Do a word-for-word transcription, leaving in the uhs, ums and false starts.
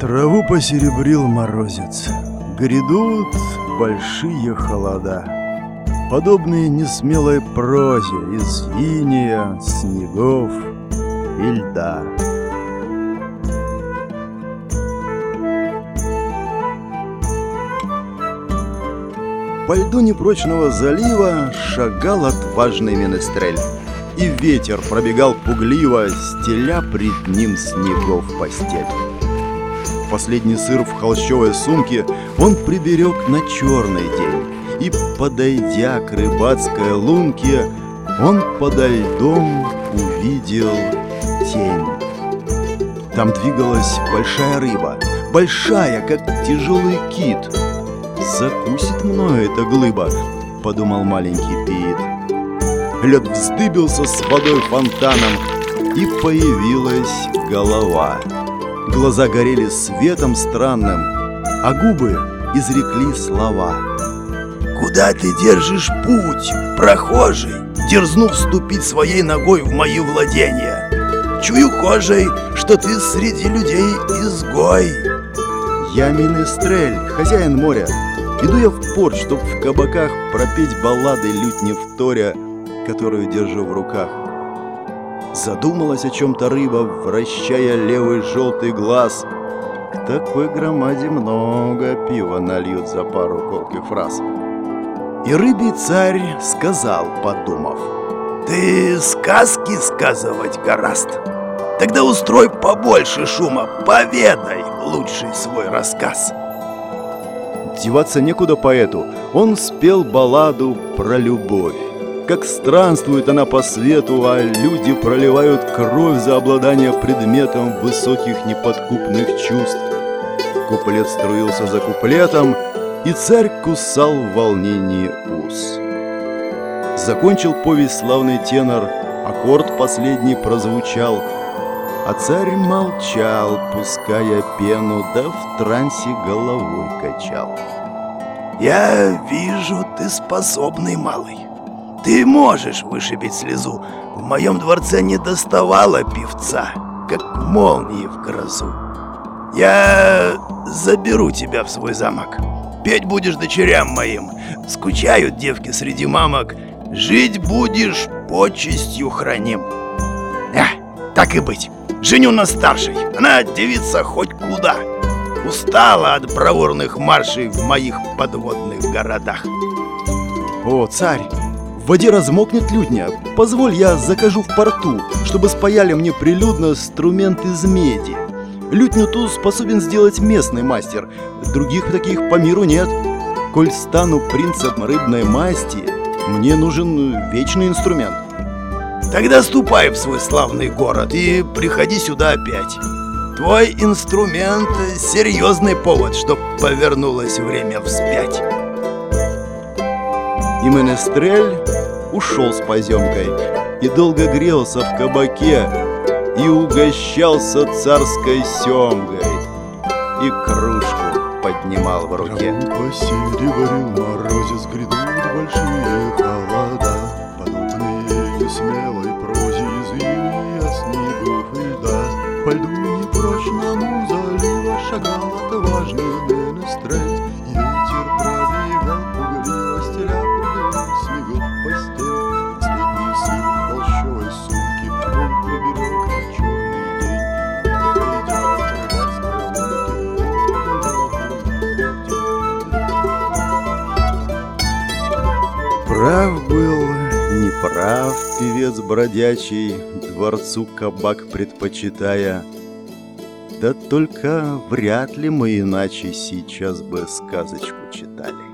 Траву посеребрил морозец. Грядут большие холода, подобные несмелой прозе из инея, снегов и льда. По льду непрочного залива шагал отважный менестрель, и ветер пробегал пугливо, стеля пред ним снегов постель. Последний сыр в холщовой сумке он приберег на черный день, и, подойдя к рыбацкой лунке, он подо льдом увидел тень. Там двигалась большая рыба, большая, как тяжелый кит. «Закусит мною эта глыба», — подумал маленький Пит. Лед вздыбился с водой фонтаном, и появилась голова. Глаза горели светом странным, а губы изрекли слова. «Куда ты держишь путь, прохожий, дерзнув вступить своей ногой в мои владения? Чую кожей, что ты среди людей изгой». «Я менестрель, хозяин моря. Иду я в порт, чтоб в кабаках пропеть баллады лютни вторя, которую держу в руках». Задумалась о чем-то рыба, вращая левый желтый глаз. К такой громаде много пива нальют за пару колких фраз. И рыбий царь сказал, подумав: «Ты сказки сказывать гораст? Тогда устрой побольше шума, поведай лучший свой рассказ». Деваться некуда поэту, он спел балладу про любовь. Как странствует она по свету, а люди проливают кровь за обладание предметом высоких неподкупных чувств. Куплет струился за куплетом, и царь кусал в волнении ус. Закончил повесть славный тенор, аккорд последний прозвучал, а царь молчал, пуская пену, да в трансе головой качал. «Я вижу, ты способный малый. Ты можешь вышибить слезу. В моем дворце не доставало певца, как молнии в грозу. Я заберу тебя в свой замок. Петь будешь дочерям моим. Скучают девки среди мамок. Жить будешь, почестью храним. А, так и быть. Женю на старшей. Она девица хоть куда. Устала от бравурных маршей в моих подводных городах». «О, царь! В воде размокнет людня. Позволь, я закажу в порту, чтобы спаяли мне прилюдно инструмент из меди. Лютню ту способен сделать местный мастер, других таких по миру нет. Коль стану принцем рыбной масти, мне нужен вечный инструмент». «Тогда ступай в свой славный город и приходи сюда опять. Твой инструмент — серьезный повод, чтоб повернулось время вспять». И менестрель ушел с поземкой и долго грелся в кабаке и угощался царской семгой и кружку поднимал в руке. Траву посеребрил морозец, грядут большие холода, подобные несмелой прозе из инея, снегов и льда. По льду непрочному залива шагал отважный менестрель, и ветер пробегал пугливо, стеля пред ним снегов постель. Последний сыр в холщовой сумке он приберег на черный день, подойдя к рыбацкой лунке. Прав был, неправ певец бродячий, дворцу кабак предпочитая. Да только вряд ли мы иначе сейчас бы сказочку читали.